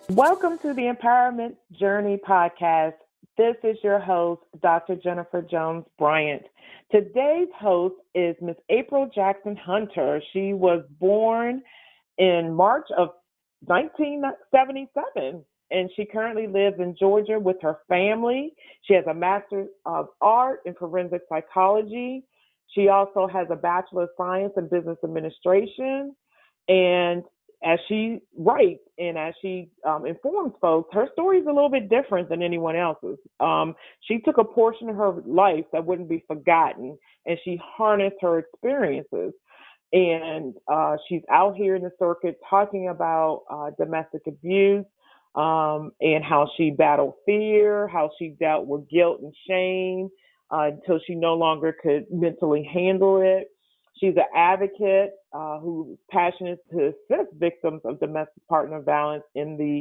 Welcome to the Empowerment Journey podcast. This is your host, Dr. Jennifer Jones Bryant. Today's host is Miss April Jackson Hunter. She was born in March of 1977, and she currently lives in Georgia with her family. She has a Master's of Art in Forensic Psychology. She also has a Bachelor of Science in Business Administration. And as she writes and as she informs folks, her story is a little bit different than anyone else's. She took a portion of her life that wouldn't be forgotten, and she harnessed her experiences. And she's out here in the circuit talking about domestic abuse and how she battled fear, how she dealt with guilt and shame until she no longer could mentally handle it. She's an advocate who's passionate to assist victims of domestic partner violence in the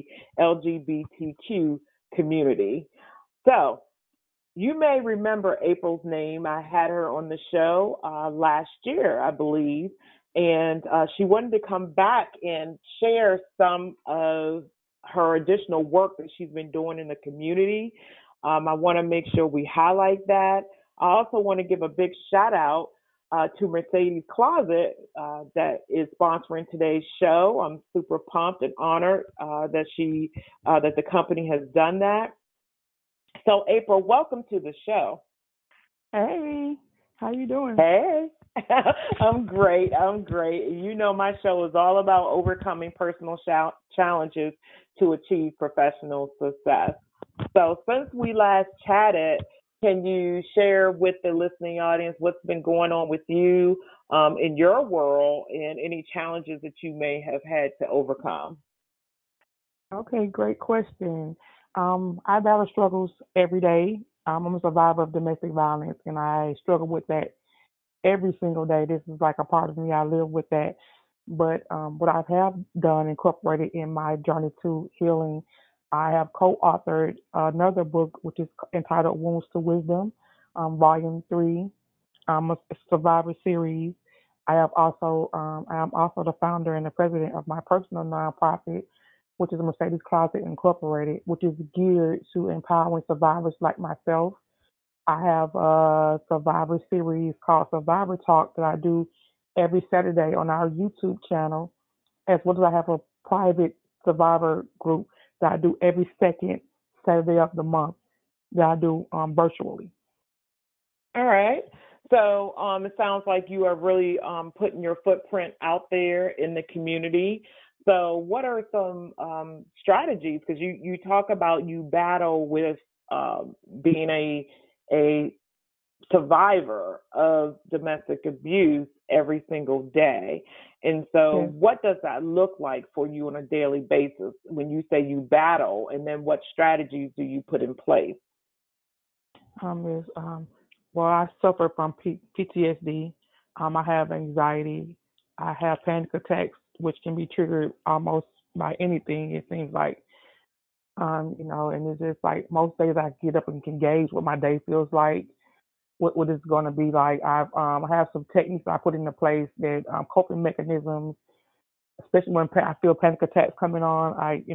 LGBTQ community. So, you may remember April's name. I had her on the show last year, I believe, and she wanted to come back and share some of her additional work that she's been doing in the community. I want to make sure we highlight that. I also want to give a big shout out to Mercedes Closet that is sponsoring today's show. I'm super pumped and honored that the company has done that. So, April, welcome to the show. Hey, how you doing? Hey, I'm great. I'm great. You know, my show is all about overcoming personal challenges to achieve professional success. So, since we last chatted, can you share with the listening audience what's been going on with you in your world and any challenges that you may have had to overcome? Okay, great question. I battle struggles every day. I'm a survivor of domestic violence, and I struggle with that every single day. This is like a part of me. I live with that. But what I have done, incorporated in my journey to healing, I have co-authored another book, which is entitled Wounds to Wisdom, Volume 3, a survivor series. I am also the founder and the president of my personal nonprofit, which is Mercedes Closet Incorporated, which is geared to empowering survivors like myself. I have a survivor series called Survivor Talk that I do every Saturday on our YouTube channel, as well as I have a private survivor group that I do every second Saturday of the month that I do virtually. All right. So it sounds like you are really putting your footprint out there in the community. So what are some strategies? Because you talk about you battle with being a survivor of domestic abuse every single day. And so Yes. what does that look like for you on a daily basis when you say you battle? And then what strategies do you put in place? Is well, I suffer from PTSD. I have anxiety. I have panic attacks, which can be triggered almost by anything. It seems like, and it's just like most days I get up and can gauge what my day feels like, what it's going to be like. I have some techniques I put into place that coping mechanisms, especially when I feel panic attacks coming on.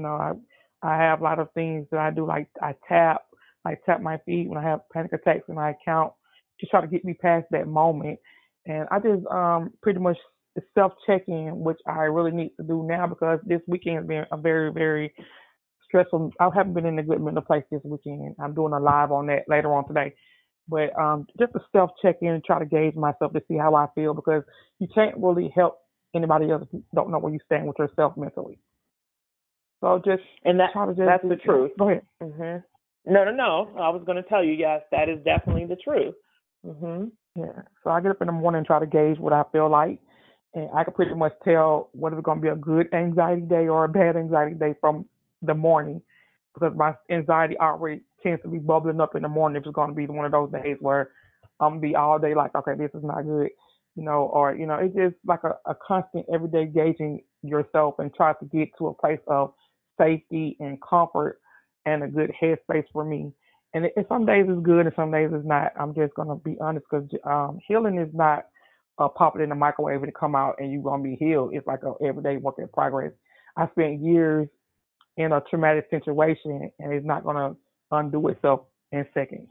I have a lot of things that I do, like I tap my feet when I have panic attacks, and I count to try to get me past that moment. And I just pretty much self checking, which I really need to do now because this weekend has been a very, very stressful. I haven't been in a good mental place this weekend. I'm doing a live on that later on today. But just to self check in and try to gauge myself to see how I feel because you can't really help anybody else if you don't know where you stand with yourself mentally. So just And try to just that's do the truth. Go ahead. hmm No, no, no. I was going to tell you, yes, that is definitely the truth. hmm Yeah. So I get up in the morning and try to gauge what I feel like. And I can pretty much tell whether it's going to be a good anxiety day or a bad anxiety day from the morning because my anxiety already tends to be bubbling up in the morning if it's going to be one of those days where I'm going to be all day like, okay, this is not good, it's just like a constant everyday gauging yourself and try to get to a place of safety and comfort and a good headspace for me. And some days it's good and some days it's not. I'm just gonna be honest because healing is not pop it in the microwave and it come out and you're gonna be healed. It's like a everyday work in progress. I spent years in a traumatic situation, and it's not gonna undo itself in seconds.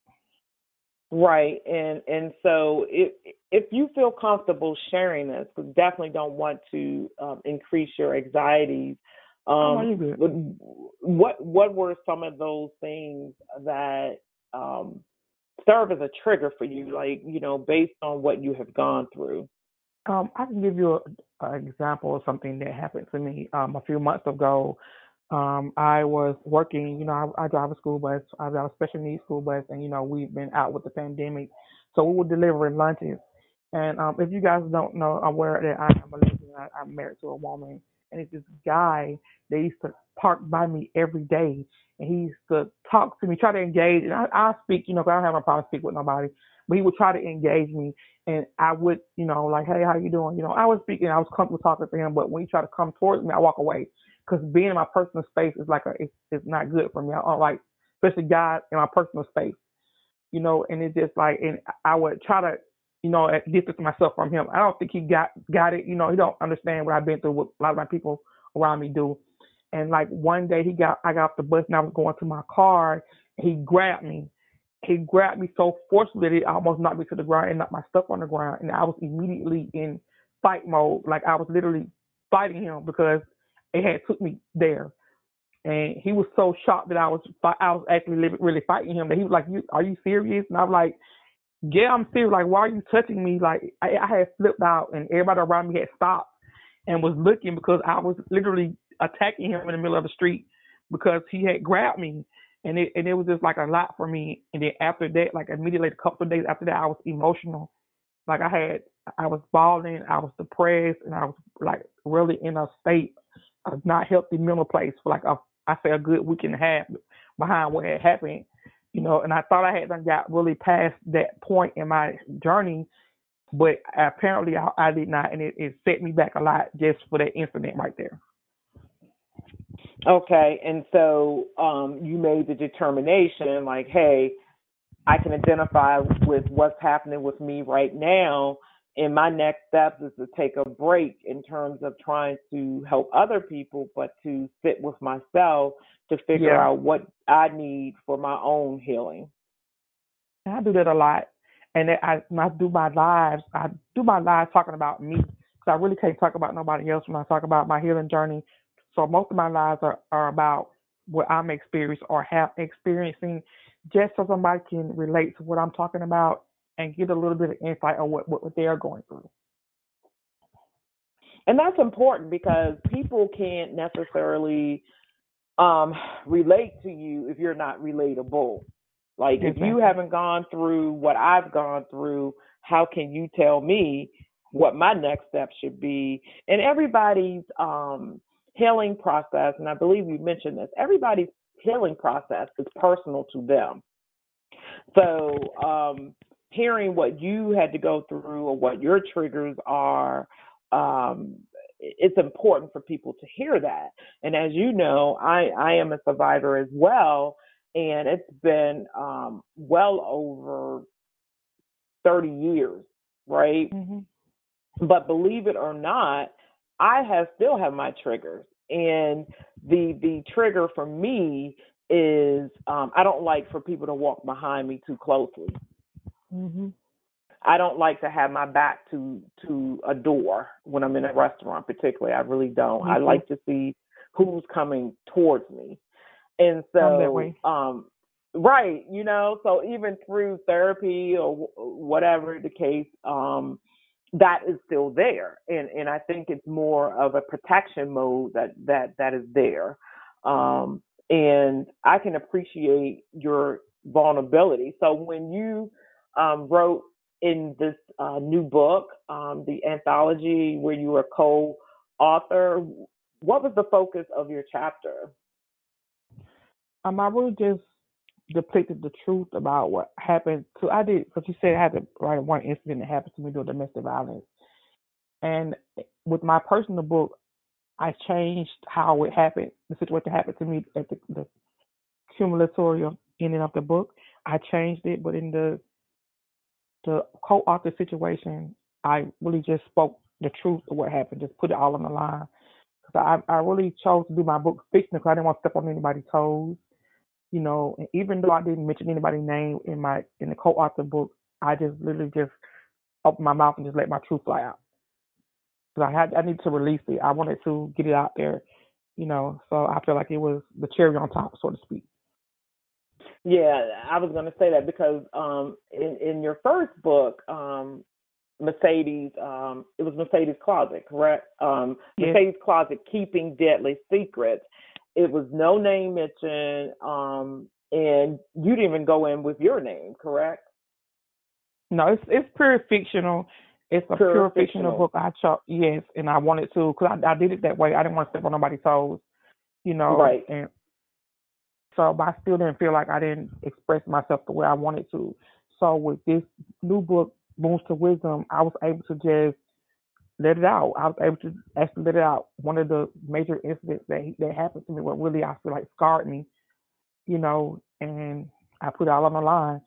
Right, and so if you feel comfortable sharing this, 'cause definitely don't want to increase your anxieties. Oh no, you good. What were some of those things that um, serve as a trigger for you, like based on what you have gone through? I can give you an example of something that happened to me a few months ago. I was working, I drive a school bus. I drive a special needs school bus, and we've been out with the pandemic, so we were delivering lunches. And if you guys don't know, I'm aware that I am a lesbian. I'm married to a woman, and it's this guy that used to park by me every day, and he used to talk to me, try to engage. And I speak, 'cause I don't have no problem speaking with nobody, but he would try to engage me, and I would, like, hey, how you doing? I was speaking, I was comfortable talking to him, but when he tried to come towards me, I walk away because being in my personal space is like it's not good for me. I don't like, especially God in my personal space, and it's just like, and I would try to, distance myself from him. I don't think he got it. He don't understand what I've been through, what a lot of my people around me do. And like one day I got off the bus and I was going to my car. And he grabbed me. He grabbed me so forcefully that it almost knocked me to the ground and knocked my stuff on the ground. And I was immediately in fight mode. Like I was literally fighting him because it had took me there. And he was so shocked that I was actually really fighting him that he was like, "Are you serious?" And I'm like, "Yeah, I'm serious. Like, why are you touching me?" Like I had flipped out, and everybody around me had stopped and was looking because I was literally attacking him in the middle of the street because he had grabbed me. And it was just like a lot for me. And then after that, like immediately a couple of days after that, I was emotional. Like I was bawling, I was depressed, and I was like really in a state of not healthy mental place for like I say a good week and a half behind what had happened. And I thought I had done got really past that point in my journey, but apparently I did not, and it set me back a lot just for that incident right there. Okay, and so you made the determination, like, hey, I can identify with what's happening with me right now. And my next step is to take a break in terms of trying to help other people, but to sit with myself to figure Yeah, out what I need for my own healing. and I do that a lot. And when I do my lives talking about me because I really can't talk about nobody else when I talk about my healing journey. So most of my lives are about what I'm experiencing or have experiencing, just so somebody can relate to what I'm talking about and get a little bit of insight on what they're going through. And that's important because people can't necessarily um, relate to you if you're not relatable. Like if you Exactly. haven't gone through what I've gone through, how can you tell me what my next step should be? And everybody's healing process, and I believe you mentioned this, everybody's healing process is personal to them. So hearing what you had to go through or what your triggers are, it's important for people to hear that. And as you know, I am a survivor as well, and it's been well over 30 years, right? Hmm. But believe it or not, I have still have my triggers, and the trigger for me is I don't like for people to walk behind me too closely. Hmm. I don't like to have my back to a door when I'm in a restaurant, particularly. I really don't. Me I too. like to see who's coming towards me. And I'm that so, way. right, so even through therapy or whatever the case, that is still there. And I think it's more of a protection mode that is there. And I can appreciate your vulnerability. So when you wrote in this new book, the anthology where you were co-author, what was the focus of your chapter? I really just depicted the truth about what happened. So I did, because you said I had to write one incident that happened to me during domestic violence. And with my personal book, I changed how it happened, the situation happened to me at the cumulatorial ending of the book. I changed it, but in the co-author situation, I really just spoke the truth of what happened, just put it all on the line. So I really chose to do my book fiction because I didn't want to step on anybody's toes, you know. And even though I didn't mention anybody's name in the co-author book, I just literally just opened my mouth and just let my truth fly out. Because I needed to release it. I wanted to get it out there, you know. So I feel like it was the cherry on top, so to speak. Yeah, I was going to say that because in your first book, Mercedes, it was Mercedes Closet, correct? Yes. Mercedes Closet, Keeping Deadly Secrets. It was no name mentioned, and you didn't even go in with your name, correct? No, it's pure fictional. It's a Pure pure fictional fictional. book. I chose yes, and I wanted to because I did it that way. I didn't want to step on nobody's toes, you know, Right. and so but I still didn't feel like I didn't express myself the way I wanted to. So with this new book, Moons to Wisdom, I was able to just let it out. I was able to actually let it out. One of the major incidents that happened to me, what really I feel like scarred me, you know, and I put it all on the line.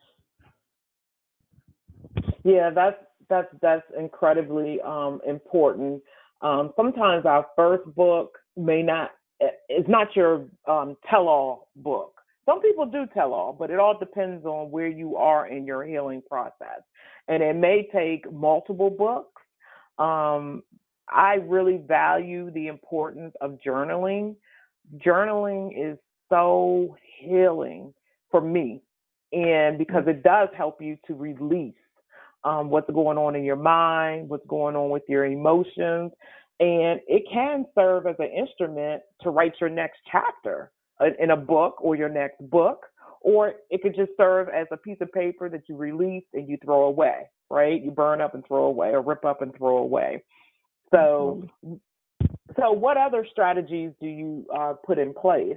Yeah, that's incredibly important. Sometimes our first book may not it's not your tell-all book. Some people do tell all, but it all depends on where you are in your healing process, and it may take multiple books. Um, I really value the importance of journaling. Journaling is so healing for me, and because it does help you to release what's going on in your mind, what's going on with your emotions, and it can serve as an instrument to write your next chapter in a book or your next book, or it could just serve as a piece of paper that you release and you throw away, right? You burn up and throw away, or rip up and throw away. So, Absolutely. so what other strategies do you put in place?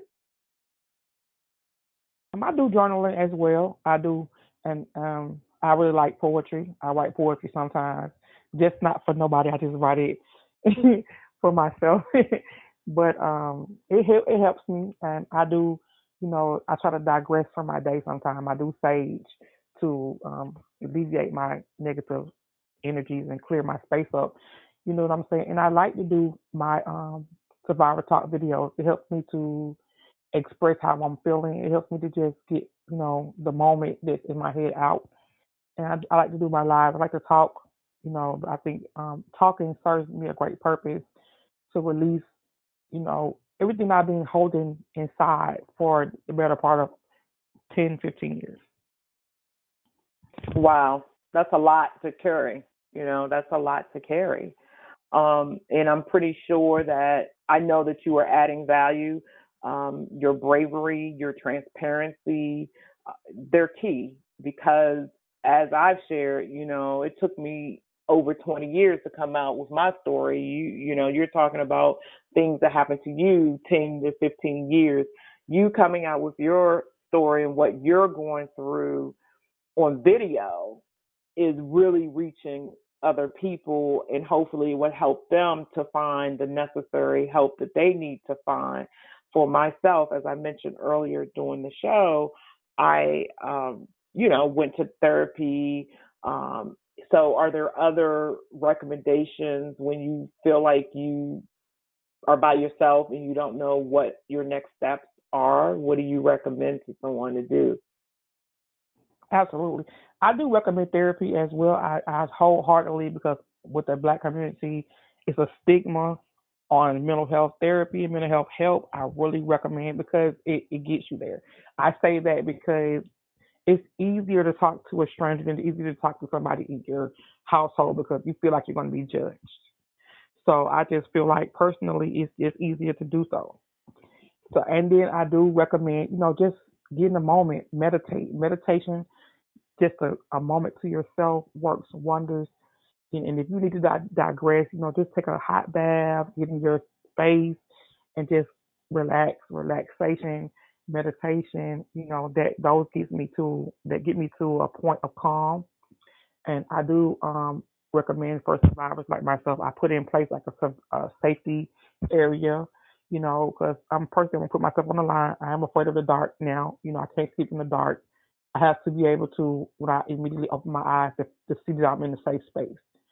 I do journaling as well. I do, and I really like poetry. I write poetry sometimes, just not for nobody. I just write it for myself. But it helps me, and I do. You know, I try to digress from my day. Sometimes I do sage to alleviate my negative energies and clear my space up. You know what I'm saying? And I like to do my survivor talk videos. It helps me to express how I'm feeling. It helps me to just get, you know, the moment that's in my head out. And I like to do my live. I like to talk. You know, I think talking serves me a great purpose to release, you know, everything I've been holding inside for the better part of 10, 15 years. Wow, that's a lot to carry. That's a lot to carry. And I'm pretty sure that I know that you are adding value. Your bravery, your transparency, they're key because as I've shared, it took me over 20 years to come out with my story. You're talking about things that happened to you 10 to 15 years. You coming out with your story and what you're going through on video is really reaching other people, and hopefully it will help them to find the necessary help that they need to find. For myself, as I mentioned earlier during the show, I went to therapy. So are there other recommendations when you feel like you are by yourself and you don't know what your next steps are? What do you recommend to someone to do? Absolutely. I do recommend therapy as well. I wholeheartedly, because with the black community, it's a stigma on mental health therapy and mental health help. I really recommend because it gets you there. I say that because it's easier to talk to a stranger than it's easier to talk to somebody in your household because you feel like you're going to be judged. So I just feel like personally it's just easier to do so. So and then I do recommend, you know, just get in a moment, meditate. Meditation, just a moment to yourself works wonders. And if you need to digress, you know, just take a hot bath, get in your space, and just relax. Relaxation, meditation, you know, that those get me to a point of calm. And I do recommend for survivors like myself, I put in place like a safety area, you know, because I'm a person that put myself on the line. I am afraid of the dark now. You know, I can't sleep in the dark. I have to be able to, when I immediately open my eyes, to see that I'm in a safe space.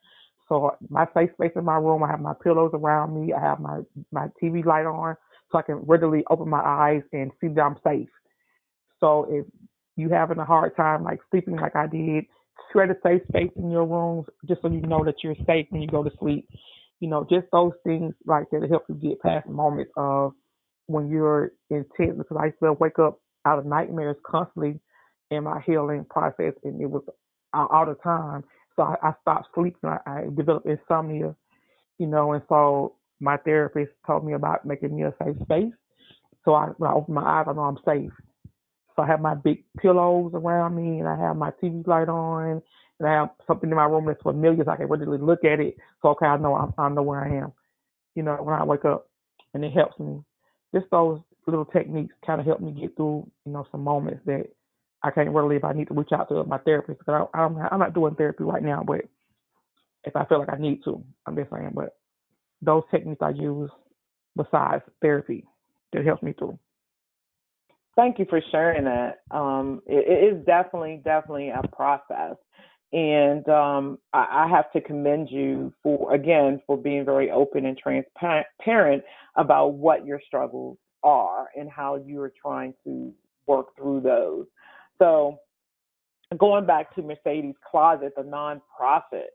So my safe space in my room, I have my pillows around me, I have my TV light on, so I can readily open my eyes and see that I'm safe. So if you having a hard time like sleeping like I did, create a safe space in your rooms just so you know that you're safe when you go to sleep. Just those things like that help you get past moments of when you're intense, because I used to wake up out of nightmares constantly in my healing process, and it was all the time. So I stopped sleeping. I developed insomnia, and so my therapist told me about making me a safe space. So when I open my eyes, I know I'm safe. So I have my big pillows around me, and I have my TV light on, and I have something in my room that's familiar, so I can really look at it. So okay, I know where I am. When I wake up, and it helps me. Just those little techniques kind of help me get through, some moments that I can't really if I need to reach out to my therapist. Because I'm not doing therapy right now, but if I feel like I need to, I'm just saying. But those techniques I use besides therapy that helps me through. Thank you for sharing that. It is definitely a process. And I have to commend you for being very open and transparent about what your struggles are and how you are trying to work through those. So going back to Mercedes Closet, the nonprofit,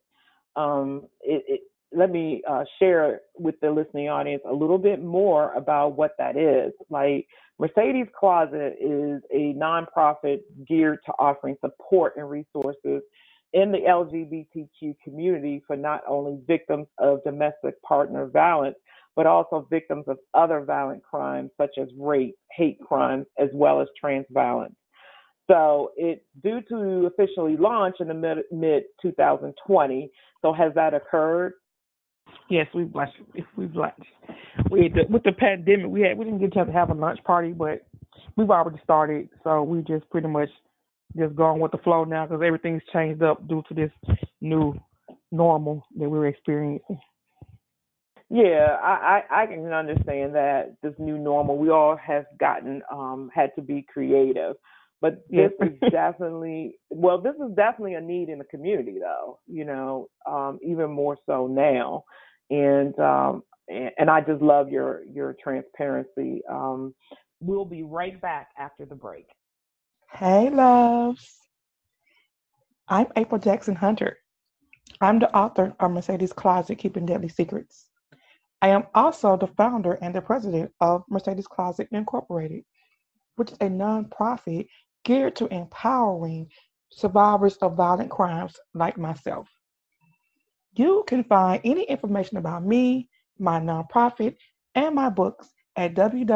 let me share with the listening audience a little bit more about what that is. Like, Mercedes Closet is a nonprofit geared to offering support and resources in the LGBTQ community for not only victims of domestic partner violence, but also victims of other violent crimes such as rape, hate crimes, as well as trans violence. So it's due to officially launch in the mid 2020. So has that occurred? Yes, we've launched. We've launched. With the pandemic, we didn't get a chance to have a lunch party, but we've already started. So we just pretty much just going with the flow now because everything's changed up due to this new normal that we're experiencing. Yeah, I can understand that this new normal. We all have gotten had to be creative, but Yes. this is definitely a need in the community, though. Even more so now, and I just love your transparency. We'll be right back after the break. Hey, loves. I'm April Jackson Hunter. I'm the author of Mercedes Closet, Keeping Deadly Secrets. I am also the founder and the president of Mercedes Closet Incorporated, which is a nonprofit geared to empowering survivors of violent crimes like myself. You can find any information about me, my nonprofit, and my books at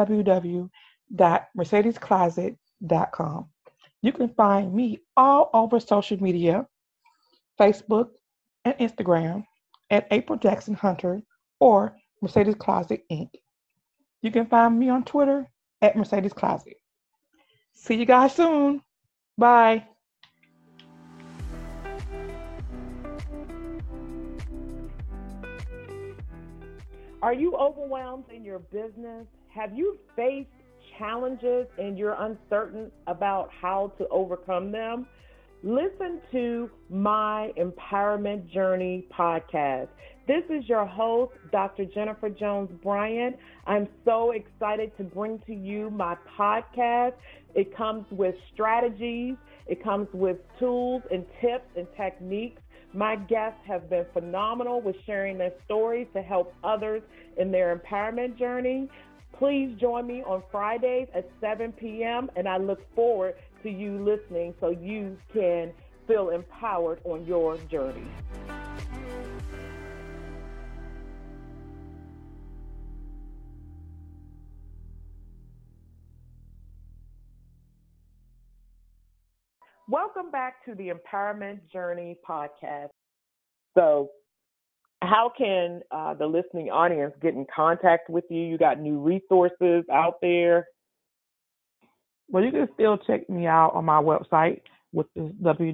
www.mercedescloset.com. You can find me all over social media, Facebook and Instagram at April Jackson Hunter or Mercedes Closet Inc. You can find me on Twitter at Mercedes Closet. See you guys soon. Bye. Are you overwhelmed in your business? Have you faced challenges and you're uncertain about how to overcome them? Listen to my Empowerment Journey podcast. This is your host, Dr. Jennifer Jones Bryant. I'm so excited to bring to you my podcast. It comes with strategies, it comes with tools and tips and techniques. My guests have been phenomenal with sharing their stories to help others in their empowerment journey. Please join me on Fridays at 7 p.m., and I look forward to you listening so you can feel empowered on your journey. Welcome back to the Empowerment Journey podcast. So, how can the listening audience get in contact with you? You got new resources out there? Well, you can still check me out on my website, which is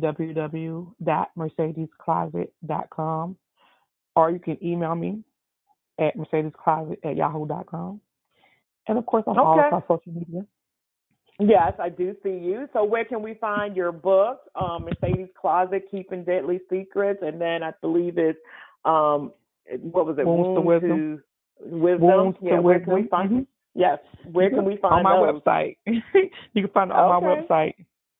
www.mercedescloset.com, or you can email me at mercedescloset@yahoo.com. And of course, on all of our social media. Yes, I do see you. So where can we find your book, Mercedes Closet, Keeping Deadly Secrets? And then I believe it's What was it? Wounds to Wisdom. Wisdom. Wounds Yeah, to where can we Wisdom. find? Mm-hmm. Yes, where can we find on my those? website? You can find it on my Okay. website.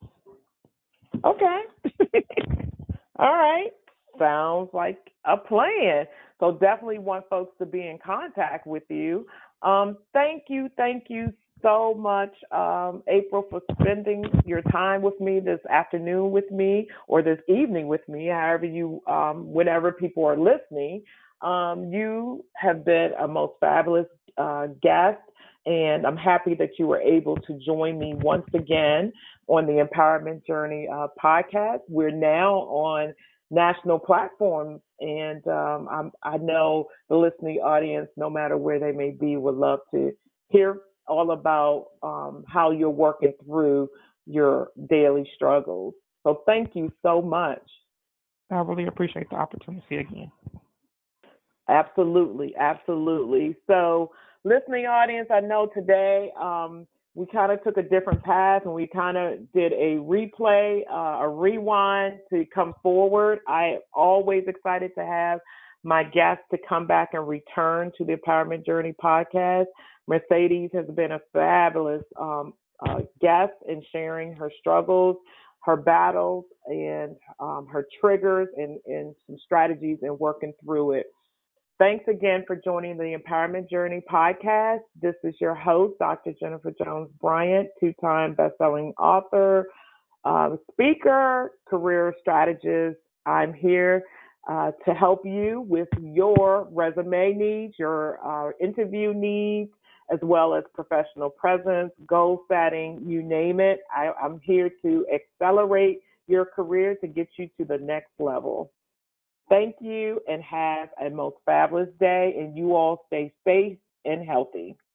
Okay. All right. Sounds like a plan. So definitely want folks to be in contact with you. Thank you so much, April, for spending your time with me this afternoon with me or this evening with me, however you, whenever people are listening. You have been a most fabulous guest, and I'm happy that you were able to join me once again on the Empowerment Journey podcast. We're now on national platforms, and I know the listening audience, no matter where they may be, would love to hear all about how you're working through your daily struggles. So thank you so much. I really appreciate the opportunity again. Absolutely, absolutely. So, listening audience, I know today we kind of took a different path and we kind of did a replay, a rewind to come forward. I am always excited to have my guests to come back and return to the Empowerment Journey podcast. Mercedes has been a fabulous guest in sharing her struggles, her battles, and her triggers and some strategies in working through it. Thanks again for joining the Empowerment Journey podcast. This is your host, Dr. Jennifer Jones Bryant, two-time best-selling author, speaker, career strategist. I'm here to help you with your resume needs, your interview needs, as well as professional presence, goal setting, you name it. I'm here to accelerate your career to get you to the next level. Thank you and have a most fabulous day, and you all stay safe and healthy.